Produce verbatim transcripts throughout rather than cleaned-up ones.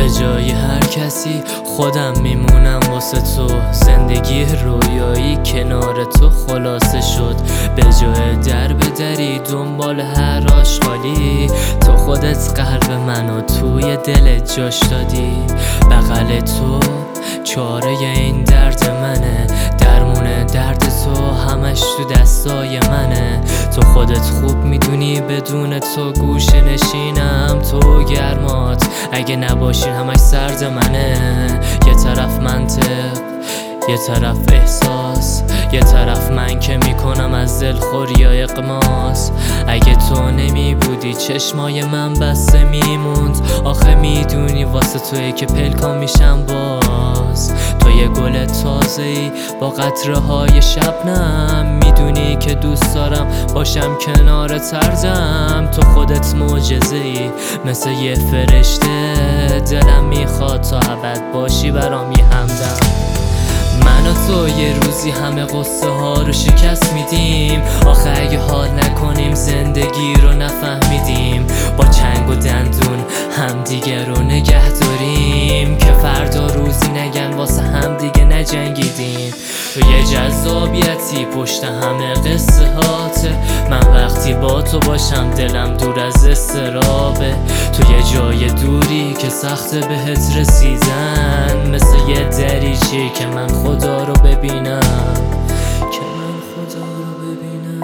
جای هر کسی خودم میمونم واسه تو. زندگی رویایی کنار تو خلاصه شد. به جای در به دری دنبال هر آشغالی، تو خودت قلب منو توی دلت جاش دادی. بغل تو چاره این درد منه، درمون درد تو همش تو دستای منه. تو خودت خوب میدونی بدون تو گوشه نشینم. تو گرمات اگه نباشین همش سرد منه. یه طرف منطق، یه طرف احساس، یه طرف من که میکنم از دلخوری یا اقماس. اگه تو نمی بودی چشمای من بسته میموند. آخه میدونی واسه توی که پلکا میشم باز. تو یه گل تازه ای با قطره های شبنم. میدونی که دوست دارم باشم کنار تردم. تو خودت معجزه ای مثل یه فرشته. دلم میخواد تا ابد باشی برام یه همدم. من و تو یه روزی همه قصه ها رو شکست میدیم. آخه اگه حال نکنیم زندگی رو نفهمیدیم. با چنگ و دندون همدیگه رو نگه داریم که فردا روزی نگن واسه همدیگه نجنگیدیم. تو یه جذابیتی پشت همه قصه هاته. من وقتی با تو باشم دلم دور از استرابه. تو یه جای دوری که سخته بهت رسیدن، مثل یه دریچه که من خدا رو ببینم، که من خدا رو ببینم.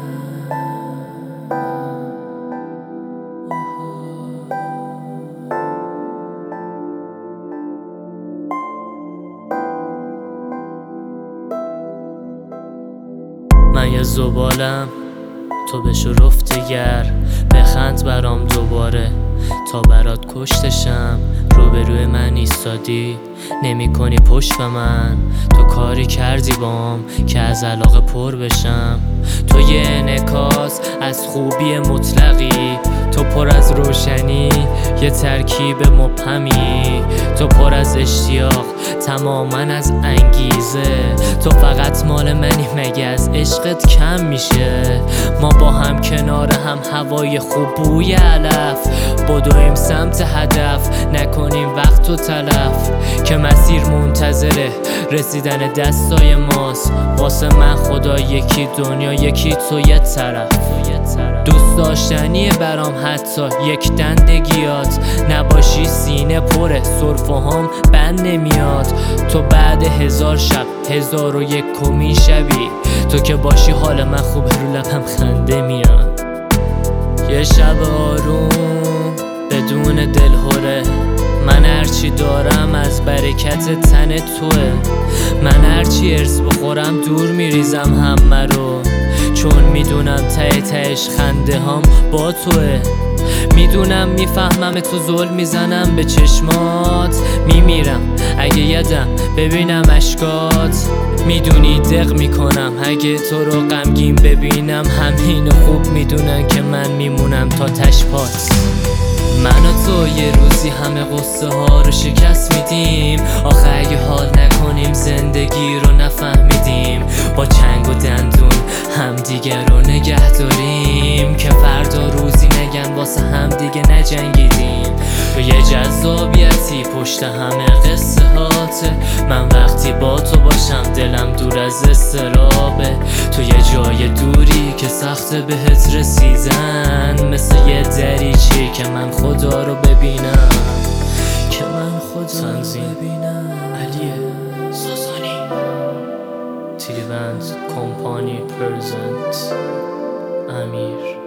من یه زبالم تو بشو رفتگر. بخند برام دوباره تا برات کشتشم. روبروی من ایستادی نمی کنی پشت به من. تو کاری کردی بام که از علاقه پر بشم. تو یه انعکاس از خوبی مطلقی. تو پر از روشنی یه ترکیب مبهمی. تو پر از اشتیاق تماما از انگیزه. تو فقط مال منی مگه از عشقت کم میشه؟ ما با هم کنار هم هوای خوب بوی علف. بدویم سمت هدف نکنیم وقت و تلف. که مسیر منتظره رسیدن دستای ماست. واسه من خدا یکی دنیا یکی تو یه طرف. دوست داشتنیه برام حتی یک دندگیات. نباشی سینه پره سرفه هم بند نمیاد. تو بعد هزار شب هزار و یک کمی شبی. تو که باشی حال من خوبه رو لبم خنده میاد. یه شب آروم بدون دلهوره. من هرچی دارم از برکت تن توه. من هرچی ارز بخورم دور میریزم همه رو. چون میدونم ته تهش خنده هم با توه. میدونم میفهمم تو ظلم میزنم به چشمات. میمیرم اگه یدم ببینم اشکات. میدونی دق میکنم اگه تو رو غمگین ببینم. همین خوب میدونن که من میمونم تا تشپات. من و تو یه روزی همه قصه ها رو شکست میدیم. آخه اگه حال نکنیم زندگی رو نفهمیدیم. با چنگ و دندون همدیگه رو نگه داریم که فردا روزی نگن واسه همدیگه نجنگیدیم. تو یه جذابیتی پشت همه قصه هاته. من وقتی با تو باشم دلم دور از استرابه. تو یه جای دوری که سخته بهت رسیدن، مثل یه دریچه که من خدا رو ببینم، که من خدا رو ببینم. علی ساسانی تیلی بند کمپانی پرزنت امیر.